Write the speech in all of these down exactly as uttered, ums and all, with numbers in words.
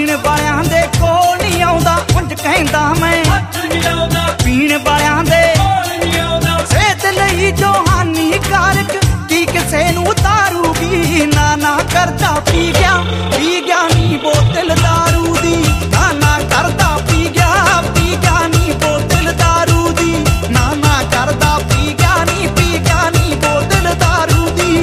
ਪੀਣ ਵਾਲਿਆਂ ਦੇ ਕੋਲ ਨਹੀਂ ਆਉਂਦਾ ਉਂਝ ਕਹਿੰਦਾ ਮੈਂ ਪੀਣ ਵਾਲਿਆਂ ਦੇ ਸਿਹਤ ਲਈ ਜੋ ਹਾਨੀਕਾਰਕ ਕੀ ਕਿਸੇ ਨੂੰ ਤਾਰੂਗੀ ਨਾ ਨਾ ਕਰਦਾ ਪੀ ਗਿਆ ਪੀ ਗਿਆ ਨੀ ਬੋਤਲ ਦਾਰੂ ਦੀ ਨਾ ਨਾ ਕਰਦਾ ਪੀ ਗਿਆ ਪੀ ਗਿਆ ਨੀ ਬੋਤਲ ਦਾਰੂ ਦੀ ਨਾ ਨਾ ਕਰਦਾ ਪੀ ਗਿਆ ਨੀ ਪੀ ਗਿਆ ਨੀ ਬੋਤਲ ਦਾਰੂ ਦੀ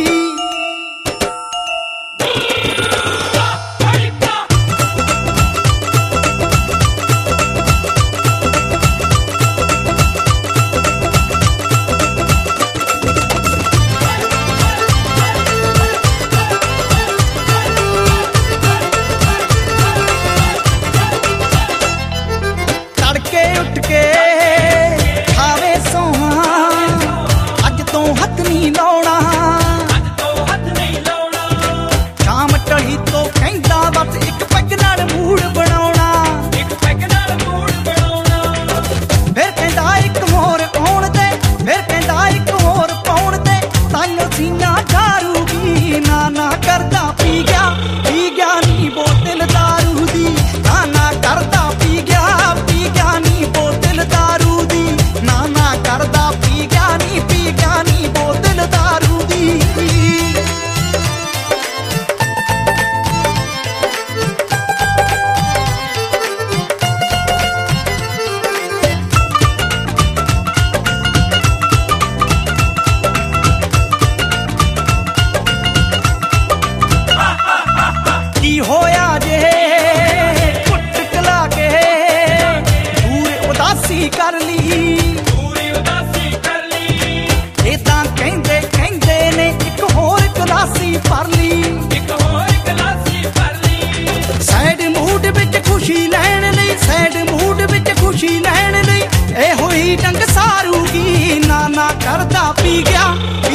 ਉੱਠ ਕੇ ਖਾਵੇ ਸੋਹਾ ਅੱਜ ਤੋਂ ਹੱਥ ਨਹੀਂ ਲਾਉਣਾ ਸ਼ਾਮ ਢਲੀ ਤੋਂ ਕਹਿੰਦਾ ਬਸ ਇੱਕ ਪੈਗ ਨਾਲ ਮੂਡ ਬਣਾਉਣਾ ਫਿਰ ਕਹਿੰਦਾ ਇੱਕ ਹੋਰ ਆਉਣ ਤੇ ਫਿਰ ਕਹਿੰਦਾ ਇੱਕ ਹੋਰ ਪਾਉਣ ਤੇ ਤਾਈਓ ਸੀਨਾ ਝਾਰੂਗੀ ਨਾ ਨਾ ਕਰਦਾ ਪੀ ਗਿਆ ਪੀ ਗਿਆ ਨੀ ਬੋਤਲ ਦਾਰੂ ਦੀ ਨਾ ਨਾ ਕਰਦਾ ਪੀ ਗਿਆ ਪੀ ਗਿਆ ਨੀ ਬੋਤਲ ਦਾਰੂ ਦੀ ਨਾ ਨਾ ਕਰਦਾ ਪੀ ਗਿਆ ਨੀ ਪੀ ਗਿਆ ਨੀ ਬੋਤਲ ਦਾਰੂ ਦੀ ਕੀ ਹੋਇਆ ਜੇ ਕੁੱਟ ਕਲਾ ਕੇ ਦੂਰ ਉਦਾਸੀ ਕਰ ਲਈ ਇਹ ਤਾਂ ਕਹਿੰਦੇ ਕਹਿੰਦੇ ਨੇ ਇੱਕ ਹੋਰ ਗਲਾਸੀ ਭਰ ਲਈ ਸੈਡ ਮੂਡ ਵਿੱਚ ਖੁਸ਼ੀ ਲੈਣ ਲਈ ਸੈਡ ਮੂਡ ਵਿੱਚ ਖੁਸ਼ੀ ਲੈਣ ਲਈ ਇਹੋ ਹੀ ਡੰਗ ਸਾਰੂਗੀ ਨਾ ਨਾ ਕਰਦਾ ਪੀ ਗਿਆ